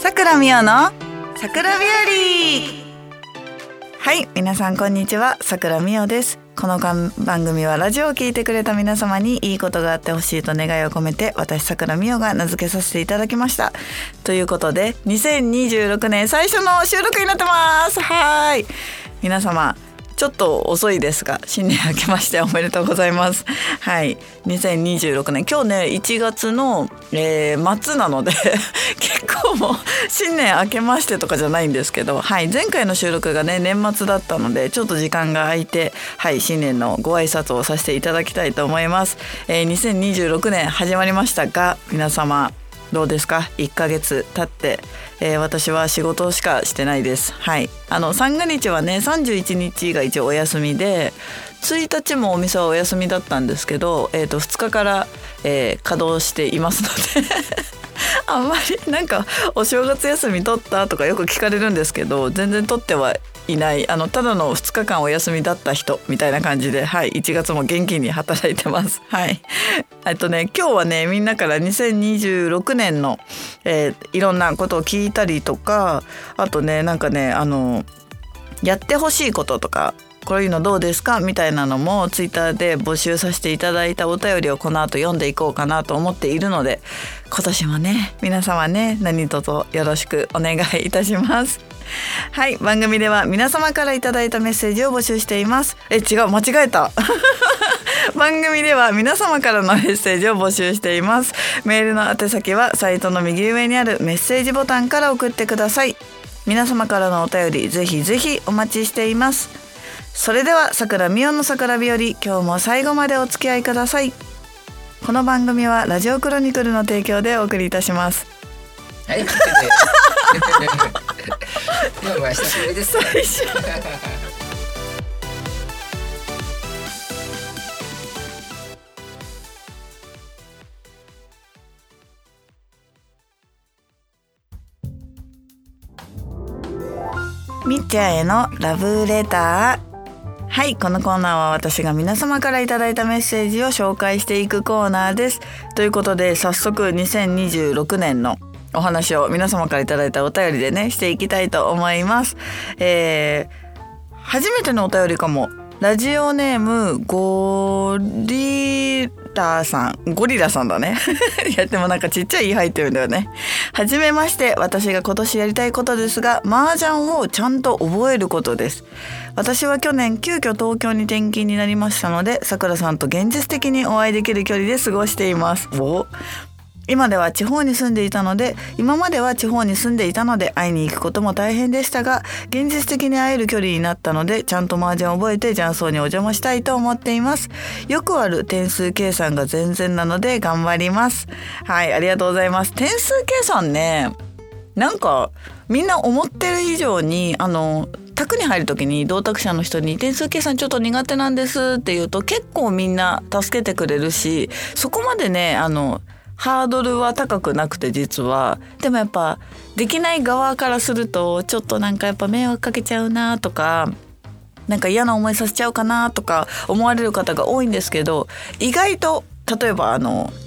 さくらみおのさくら日和。はい、皆さんこんにちは、さくらみおです。この番組はラジオを聞いてくれた皆様にいいことがあってほしいと願いを込めて、私さくらみおが名付けさせていただきました。ということで2026年最初の収録になってます。はい、皆様ちょっと遅いですが新年明けましておめでとうございます。はい、2026年今日ね1月の、末なので結構もう新年明けましてとかじゃないんですけど、はい、前回の収録がね年末だったのでちょっと時間が空いて、はい、新年のご挨拶をさせていただきたいと思います。2026年始まりましたが、皆様どうですか。1ヶ月経って、私は仕事しかしてないです。はい、三が日はね31日が一応お休みで、1日もお店はお休みだったんですけど、2日から、稼働していますのであんまりなんかお正月休み取ったとかよく聞かれるんですけど、全然取ってはいない、ただの2日間お休みだった人みたいな感じで、はい、1月も元気に働いてます。はい、今日はねみんなから2026年の、いろんなことを聞いたりとか、あとねなんかねやってほしいこととか、こういうのどうですかみたいなのもツイッターで募集させていただいたお便りをこの後読んでいこうかなと思っているので、今年もね皆様ね何卒よろしくお願いいたします。はい、番組では皆様からいただいたメッセージを募集しています。違う、間違えた番組では皆様からのメッセージを募集しています。メールの宛先はサイトの右上にあるメッセージボタンから送ってください。皆様からのお便りぜひぜひお待ちしています。それではさくらみおのさくら日和、今日も最後までお付き合いください。この番組はラジオクロニクルの提供でお送りいたします。 はい、今日は久しぶりです。 最初みっちゃんへのラブレター。はい、このコーナーは私が皆様からいただいたメッセージを紹介していくコーナーです。ということで早速2026年のお話を皆様からいただいたお便りでねしていきたいと思います。初めてのお便りかも。ラジオネームゴリラさんだねいやでもなんかちっちゃい「い」入ってるんだよね。はじめまして、私が今年やりたいことですが、麻雀をちゃんと覚えることです。私は去年急遽東京に転勤になりましたので、さくらさんと現実的にお会いできる距離で過ごしています。今までは地方に住んでいたので会いに行くことも大変でしたが、現実的に会える距離になったのでちゃんと麻雀を覚えて雀荘にお邪魔したいと思っています。よくある点数計算が全然なので頑張ります。はい、ありがとうございます。点数計算ね、なんかみんな思ってる以上に卓に入るときに同卓者の人に点数計算ちょっと苦手なんですって言うと結構みんな助けてくれるし、そこまでねハードルは高くなくて、実はでもやっぱできない側からするとちょっとなんかやっぱ迷惑かけちゃうなとか、なんか嫌な思いさせちゃうかなとか思われる方が多いんですけど、意外と例えば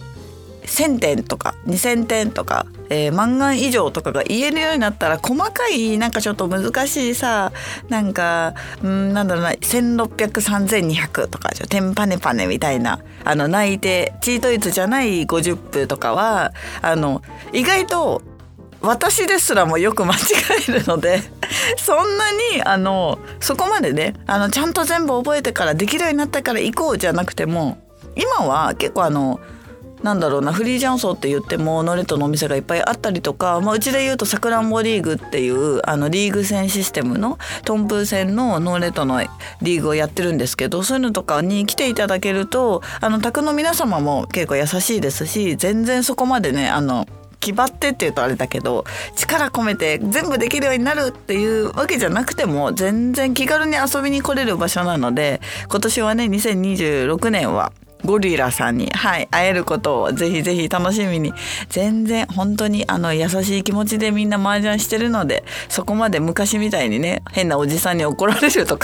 1000点とか2000点とか、万眼以上とかが言えるようになったら、細かいなんかちょっと難しいさ、なんかなんだろうな、1600、3200とかテンパネパネみたいな泣いてチートイツじゃない50分とかは意外と私ですらもよく間違えるのでそんなにそこまでねちゃんと全部覚えてからできるようになったから行こうじゃなくても、今は結構なんだろうな、フリー雀荘って言ってもノーレットのお店がいっぱいあったりとか、うちで言うとさくらんぼリーグっていうリーグ戦システムのトンプー戦のノーレットのリーグをやってるんですけど、そういうのとかに来ていただけると宅の皆様も結構優しいですし、全然そこまでね気張ってって言うとあれだけど力込めて全部できるようになるっていうわけじゃなくても全然気軽に遊びに来れる場所なので、今年はね2026年はゴリラさんに、会えることをぜひぜひ楽しみに、全然本当に優しい気持ちでみんな麻雀してるので、そこまで昔みたいにね変なおじさんに怒られるとか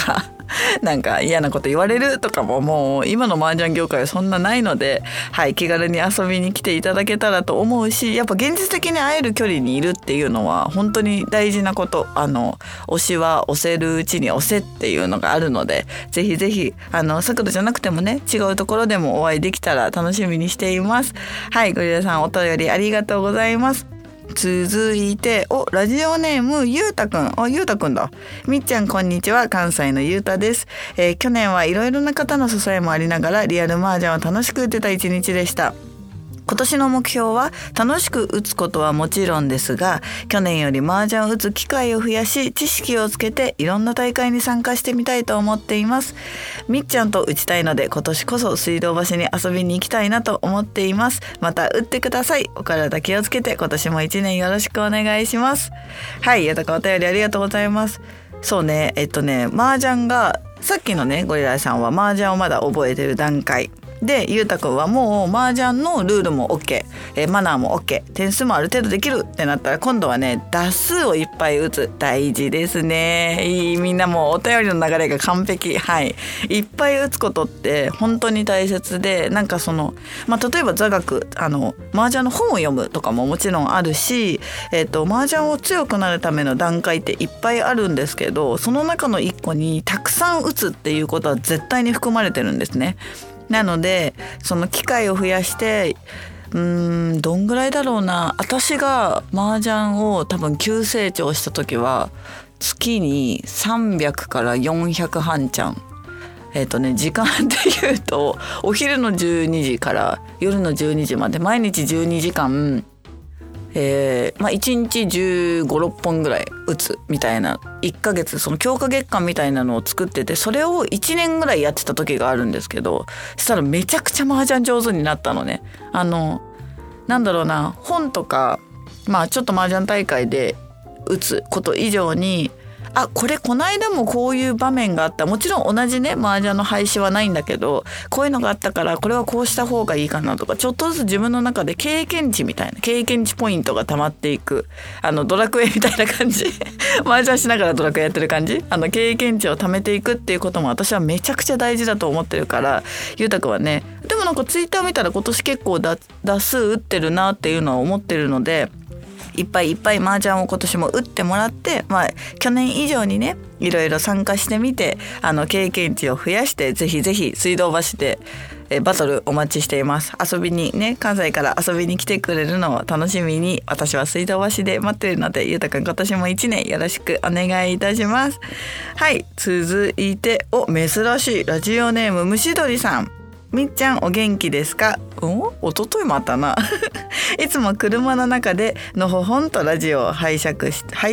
なんか嫌なこと言われるとかももう今の麻雀業界はそんなないので、はい、気軽に遊びに来ていただけたらと思うし、やっぱ現実的に会える距離にいるっていうのは本当に大事なこと。推しは押せるうちに押せっていうのがあるので、ぜひぜひさくらじゃなくてもね、違うところでもお会いできたら楽しみにしています。はい、ゴリラさんお便りありがとうございます。続いてラジオネームゆうたくん。ゆうたくんだ。みっちゃんこんにちは、関西のゆうたです。去年はいろいろな方の支えもありながらリアル麻雀を楽しく打てた一日でした。今年の目標は楽しく打つことはもちろんですが、去年より麻雀を打つ機会を増やし、知識をつけていろんな大会に参加してみたいと思っています。みっちゃんと打ちたいので今年こそ水道橋に遊びに行きたいなと思っています。また打ってください。お体気をつけて今年も1年よろしくお願いします。はい、やたかお便りありがとうございます。そうね、麻雀がさっきのねゴリラさんは麻雀をまだ覚えてる段階で、ゆうたくんはもう麻雀のルールも OK、マナーも OK、 点数もある程度できるってなったら、今度はね打数をいっぱい打つ、大事ですね。みんなもうお便りの流れが完璧。はい、いっぱい打つことって本当に大切で、なんか例えば座学麻雀の本を読むとかももちろんあるし、麻雀を強くなるための段階っていっぱいあるんですけど、その中の一個にたくさん打つっていうことは絶対に含まれてるんですね。なのでその機会を増やして、どんぐらいだろうな、私が麻雀を多分急成長した時は月に300から400半チャン、時間でいうとお昼の12時から夜の12時まで毎日12時間、1日15、6本ぐらい打つみたいな、1ヶ月その強化月間みたいなのを作ってて、それを1年ぐらいやってた時があるんですけど、そしたらめちゃくちゃ麻雀上手になったのね。なんだろうな、本とかちょっと麻雀大会で打つこと以上に、この間もこういう場面があった、もちろん同じね麻雀の配信はないんだけど、こういうのがあったからこれはこうした方がいいかなとか、ちょっとずつ自分の中で経験値みたいな、経験値ポイントが溜まっていく、ドラクエみたいな感じ麻雀しながらドラクエやってる感じ、経験値を貯めていくっていうことも私はめちゃくちゃ大事だと思ってるから、ゆうたくんはね、でもなんかツイッター見たら今年結構打数打ってるなっていうのは思ってるので、いっぱいいっぱい麻雀を今年も打ってもらって、去年以上にねいろいろ参加してみて、経験値を増やして、ぜひぜひ水道橋でバトルお待ちしています。遊びにね、関西から遊びに来てくれるのを楽しみに私は水道橋で待ってるので、ゆうたくん今年も1年よろしくお願いいたします。はい、続いて珍しいラジオネーム虫鳥さん。みっちゃんお元気ですか？おとといもあったな。いつも車の中でのほほんとラジオを拝聴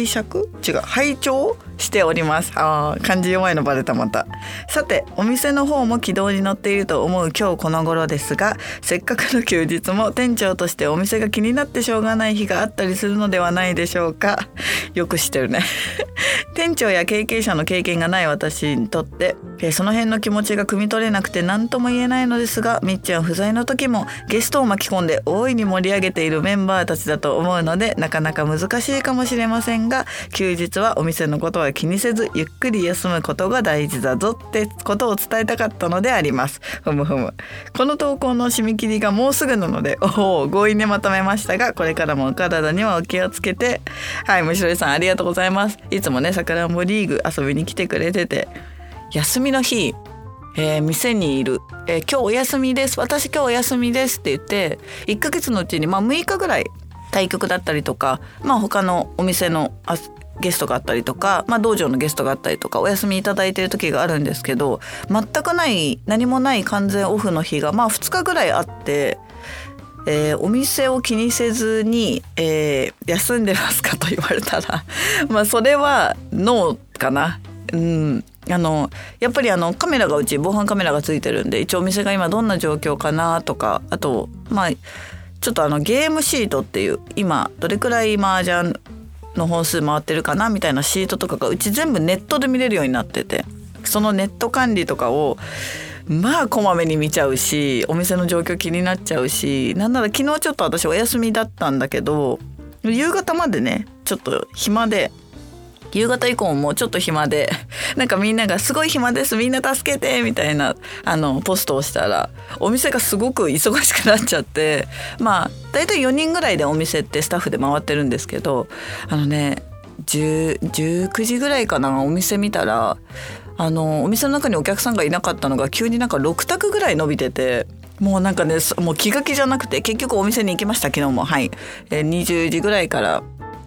しております。漢字弱いのバレたまた。さて、お店の方も軌道に乗っていると思う今日この頃ですが、せっかくの休日も店長としてお店が気になってしょうがない日があったりするのではないでしょうか。よく知ってるね。店長や経験者の経験がない私にとって、その辺の気持ちが汲み取れなくて何とも言えないのですが、みっちゃん不在の時もゲストを巻き込んで大いに盛り上げているメンバーたちだと思うので、なかなか難しいかもしれませんが、休日はお店のことは気にせずゆっくり休むことが大事だぞってことを伝えたかったのであります。この投稿の締め切りがもうすぐなので強引にまとめましたが、これからもお体にはお気をつけて。はい、むしろさんありがとうございます。いつもねさくらんぼリーグ遊びに来てくれてて、休みの日、店にいる、今日お休みです、私今日お休みですって言って1ヶ月のうちに6日ぐらい対局だったりとか、他のお店のゲストがあったりとか、道場のゲストがあったりとかお休みいただいている時があるんですけど、全くない何もない完全オフの日が2日ぐらいあって、お店を気にせずに、休んでますかと言われたらそれはノーかな。やっぱりカメラがうち防犯カメラがついてるんで、一応お店が今どんな状況かなとか、あとちょっとゲームシートっていう今どれくらい麻雀の本数回ってるかなみたいなシートとかがうち全部ネットで見れるようになってて、そのネット管理とかをこまめに見ちゃうし、お店の状況気になっちゃうし、なんなら昨日ちょっと私お休みだったんだけど、夕方までねちょっと暇で夕方以降もちょっと暇で、なんかみんながすごい暇です、みんな助けてみたいなポストをしたら、お店がすごく忙しくなっちゃって、まあだいたい4人ぐらいでお店ってスタッフで回ってるんですけど、19時ぐらいかな、お店見たらお店の中にお客さんがいなかったのが急になんか6択ぐらい伸びてて、もうなんかね、もう気が気じゃなくて結局お店に行きました。昨日も20時ぐらいから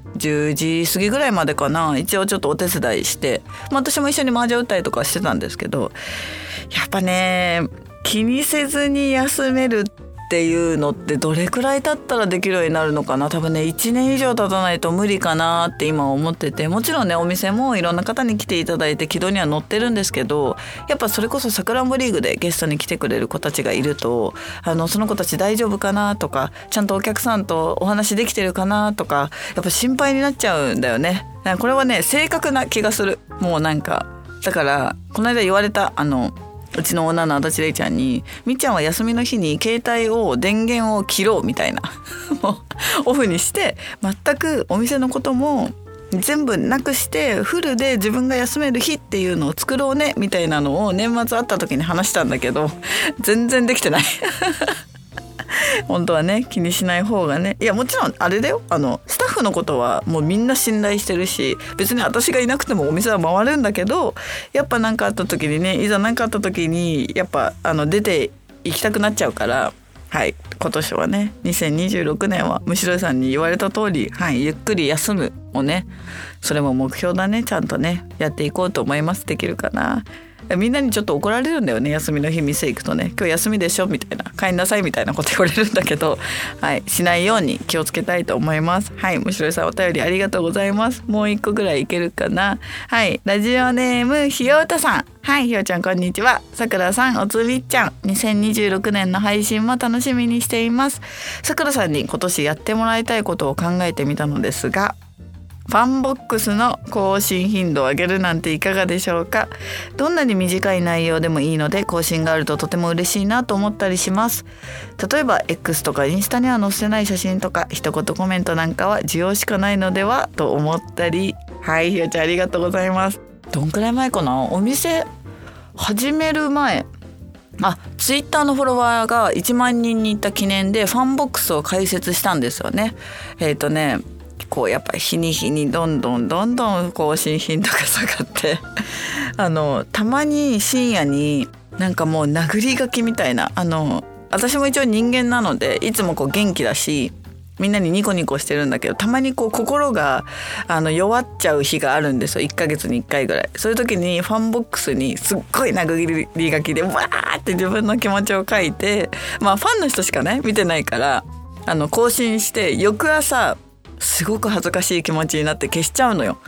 10時過ぎぐらいまでかな、一応ちょっとお手伝いして、私も一緒に麻雀打ったりとかしてたんですけど、やっぱね、気にせずに休めるっていうのってどれくらい経ったらできるようになるのかな。多分ね1年以上経たないと無理かなって今思ってて、もちろんねお店もいろんな方に来ていただいて軌道には乗ってるんですけど、やっぱそれこそさくらんぼリーグでゲストに来てくれる子たちがいると、その子たち大丈夫かなとか、ちゃんとお客さんとお話できてるかなとか、やっぱ心配になっちゃうんだよね。これはね正確な気がする。もうなんかだからこの間言われたうちのオーナーの足立玲ちゃんに、みっちゃんは休みの日に携帯を電源を切ろうみたいなもうオフにして全くお店のことも全部なくしてフルで自分が休める日っていうのを作ろうねみたいなのを年末会った時に話したんだけど、全然できてない本当はね気にしない方がね。いやもちろんあれだよ、スタッフのことはもうみんな信頼してるし、別に私がいなくてもお店は回るんだけど、やっぱ何かあった時にね、いざ何かあった時にやっぱ出て行きたくなっちゃうから、今年はね2026年はむしろさんに言われた通り、ゆっくり休むをね、それも目標だね、ちゃんとねやっていこうと思います。できるかな。みんなにちょっと怒られるんだよね、休みの日店行くとね、今日休みでしょみたいな、帰んなさいみたいなこと言われるんだけど、しないように気をつけたいと思います。むしろさんお便りありがとうございます。もう一個ぐらいいけるかな。ラジオネームひようたさん。ひよちゃんこんにちは。さくらさん、おつみっちゃん、2026年の配信も楽しみにしています。さくらさんに今年やってもらいたいことを考えてみたのですが、ファンボックスの更新頻度を上げるなんていかがでしょうか。どんなに短い内容でもいいので更新があるととても嬉しいなと思ったりします。例えば X とかインスタには載せない写真とか一言コメントなんかは需要しかないのではと思ったり。ひよちゃんありがとうございます。どんくらい前かな、お店始める前、ツイッターのフォロワーが1万人にいった記念でファンボックスを開設したんですよね。こうやっぱり日に日にどんどん更新頻度が下がってたまに深夜になんかもう殴り書きみたいな、私も一応人間なのでいつもこう元気だしみんなにニコニコしてるんだけど、たまにこう心が弱っちゃう日があるんですよ。1ヶ月に1回ぐらい。そういう時にファンボックスにすっごい殴り書きでわーって自分の気持ちを書いて、ファンの人しかね見てないから更新して、翌朝すごく恥ずかしい気持ちになって消しちゃうのよ。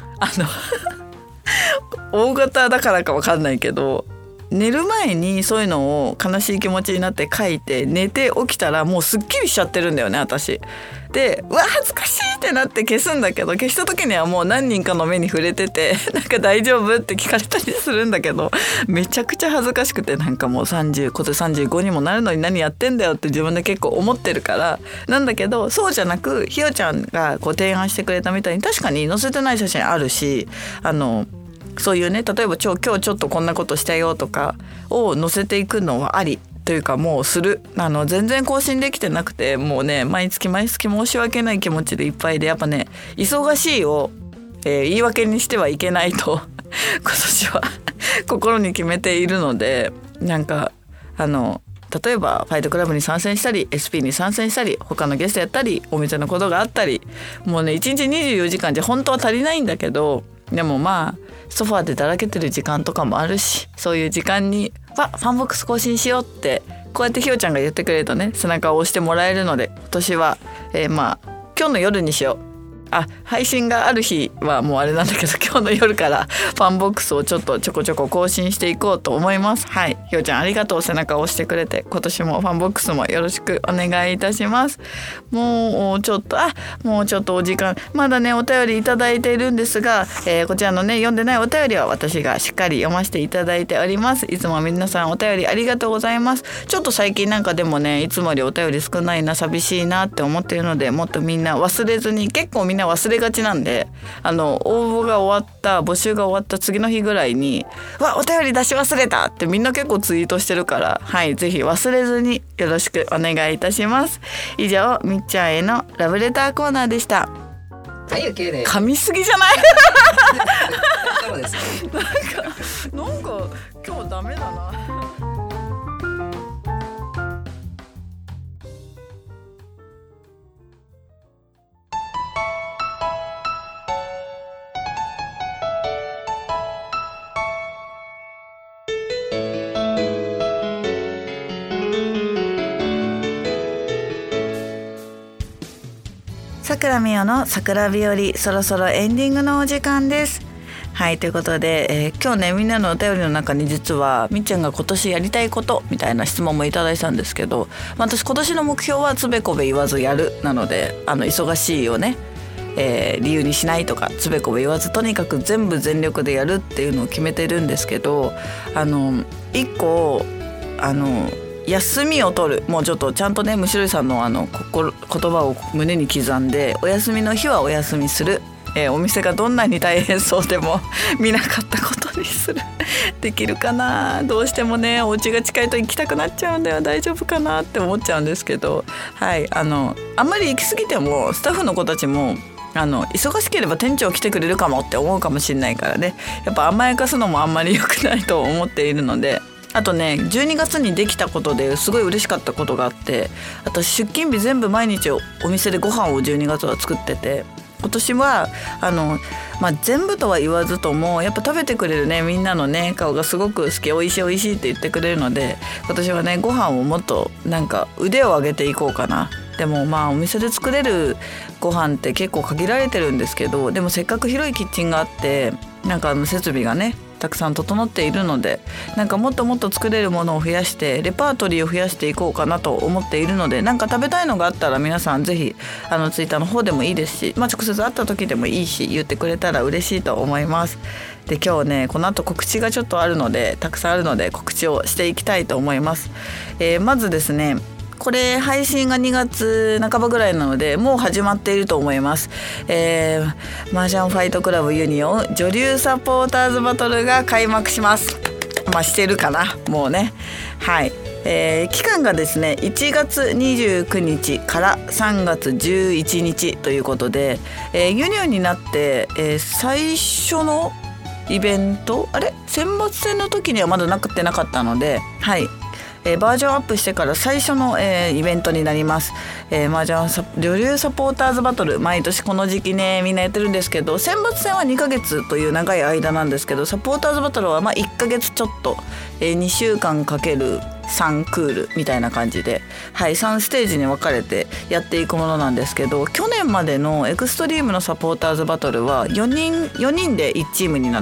大型だからか分かんないけど、寝る前にそういうのを悲しい気持ちになって書いて、寝て起きたらもうすっきりしちゃってるんだよね私で。うわ恥ずかしいってなって消すんだけど、消した時にはもう何人かの目に触れててなんか大丈夫って聞かれたりするんだけど、めちゃくちゃ恥ずかしくて、なんかもう今年35にもなるのに何やってんだよって自分で結構思ってるからなんだけど、そうじゃなくひよちゃんがこう提案してくれたみたいに確かに載せてない写真あるし、そういうね、例えば今日ちょっとこんなことしたよとかを載せていくのはありというか、もうする。全然更新できてなくて、もうね毎月申し訳ない気持ちでいっぱいで、やっぱね忙しいを、言い訳にしてはいけないと今年は心に決めているので、なんか例えばファイトクラブに参戦したり SP に参戦したり他のゲストやったりお店のことがあったり、もうね1日24時間じゃ本当は足りないんだけど、でもソファーでだらけてる時間とかもあるし、そういう時間にファンボックス更新しようってこうやってひよちゃんが言ってくれるとね、背中を押してもらえるので、今年は、今日の夜にしよう。配信がある日はもうあれなんだけど、今日の夜からファンボックスをちょこちょこ更新していこうと思います。ひよちゃんありがとう、背中を押してくれて。今年もファンボックスもよろしくお願いいたします。もうちょっとお時間まだねお便りいただいているんですが、こちらのね読んでないお便りは私がしっかり読ませていただいております。いつも皆さんお便りありがとうございます。ちょっと最近なんかでもねいつもよりお便り少ないな、寂しいなって思っているので、もっとみんな忘れずに、結構皆んな忘れがちなんで、応募が終わった募集が終わった次の日ぐらいにお便り出し忘れたってみんな結構ツイートしてるから、はい、ぜひ忘れずによろしくお願いいたします。以上、みっちゃんへのラブレターコーナーでした。 はい、OK です。 噛みすぎじゃないそうですね。 なんか今日ダメだな。さくらみよの桜日和、そろそろエンディングのお時間です。はい、ということで、今日ねみんなのお便りの中に実はみっちゃんが今年やりたいことみたいな質問もいただいたんですけど、私今年の目標はつべこべ言わずやるなので、忙しいをね、理由にしないとかつべこべ言わずとにかく全部全力でやるっていうのを決めてるんですけど、一個休みを取る、もうちょっとちゃんとねむしろいさんの言葉を胸に刻んで、お休みの日はお休みする、お店がどんなに大変そうでも見なかったことにするできるかな。どうしてもねお家が近いと行きたくなっちゃうんだよ。大丈夫かなって思っちゃうんですけど、はい、あんまり行き過ぎてもスタッフの子たちも忙しければ店長来てくれるかもって思うかもしれないからね、やっぱ甘やかすのもあんまり良くないと思っているので。あとね、12月にできたことですごい嬉しかったことがあって、私出勤日全部毎日お店でご飯を12月は作ってて、今年は全部とは言わずともやっぱ食べてくれるねみんなのね顔がすごく好き、おいしいおいしいって言ってくれるので、今年はねご飯をもっとなんか腕を上げていこうかな。でもお店で作れるご飯って結構限られてるんですけど、でもせっかく広いキッチンがあってなんか設備がねたくさん整っているので、なんかもっともっと作れるものを増やしてレパートリーを増やしていこうかなと思っているので、なんか食べたいのがあったら皆さんぜひツイッターの方でもいいですし、直接会った時でもいいし言ってくれたら嬉しいと思います。で今日ねこの後告知がちょっとあるので、たくさんあるので告知をしていきたいと思います。まずですね、これ配信が2月半ばぐらいなのでもう始まっていると思います。マージャンファイトクラブユニオン女流サポーターズバトルが開幕します。してるかなもうね。はい、期間がですね1月29日から3月11日ということで、ユニオンになって、最初のイベント選抜戦の時にはまだなかったので、はい、バージョンアップしてから最初の、イベントになります。マージャン女流サポーターズバトル、毎年この時期ねみんなやってるんですけど、選抜戦は2ヶ月という長い間なんですけど、サポーターズバトルは1ヶ月ちょっと、2週間かける3クールみたいな感じで、はい、3ステージに分かれてやっていくものなんですけど、去年までのエクストリームのサポーターズバトルは4人で1チームになって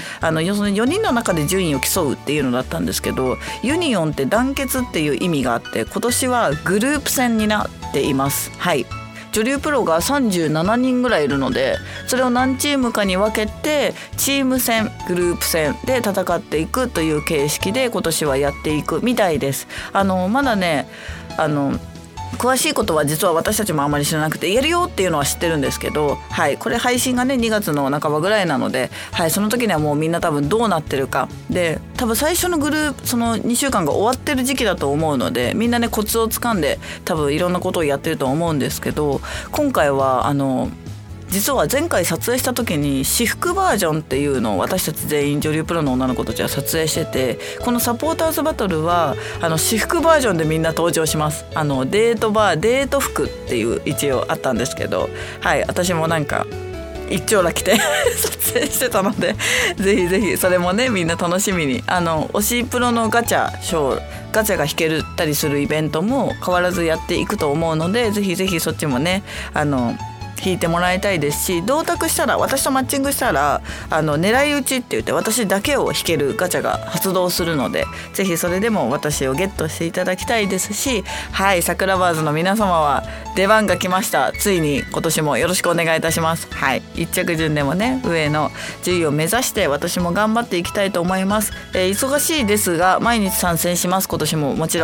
、4人の中で順位を競うっていうのだったんですけど、ユニオンって団結っていう意味があって、今年はグループ戦になっています。はい、女流プロが37人ぐらいいるので、それを何チームかに分けてチーム戦グループ戦で戦っていくという形式で今年はやっていくみたいです。まだね詳しいことは実は私たちもあまり知らなくて、やるよっていうのは知ってるんですけど、はい、これ配信がね2月の半ばぐらいなので、はい、その時にはもうみんな多分どうなってるかで、多分最初のグループその2週間が終わってる時期だと思うので、みんなねコツをつかんで多分いろんなことをやってると思うんですけど、今回は実は前回撮影した時に私服バージョンっていうのを私たち全員女流プロの女の子たちは撮影してて、このサポーターズバトルは私服バージョンでみんな登場します。デート服っていう一応あったんですけど、はい、私もなんか一丁羅着て撮影してたのでぜひぜひそれもねみんな楽しみに、推しプロのガチャが引けたりするイベントも変わらずやっていくと思うので、ぜひぜひそっちもね引いてもらいたいですし、同卓したら私とマッチングしたら狙い撃ちって言って私だけを引けるガチャが発動するので、ぜひそれでも私をゲットしていただきたいですし、はい、桜バーズの皆様は出番が来ました。ついに今年もよろしくお願いいたします。はい、一着順でもね上の10位を目指して私も頑張っていきたいと思います。忙しいですが毎日参戦します。今年ももちろん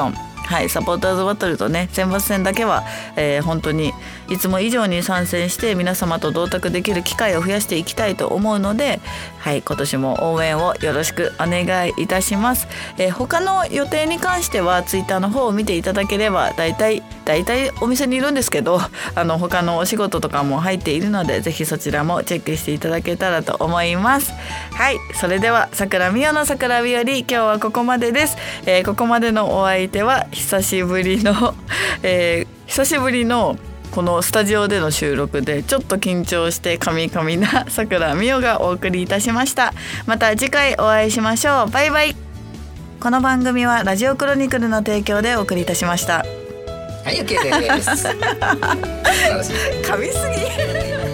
はい、サポーターズバトルとね選抜戦だけは、本当にいつも以上に参戦して皆様と同卓できる機会を増やしていきたいと思うので、はい、今年も応援をよろしくお願いいたします。他の予定に関してはツイッターの方を見ていただければだいたいお店にいるんですけど、他のお仕事とかも入っているのでぜひそちらもチェックしていただけたらと思います。はい、それでは桜美代の桜日和、今日はここまでです。ここまでのお相手は久しぶりのこのスタジオでの収録でちょっと緊張してカミカミな桜美代がお送りいたしました。また次回お会いしましょう。バイバイ。この番組はラジオクロニクルの提供でお送りいたしました。 はい、OK です。 噛みすぎ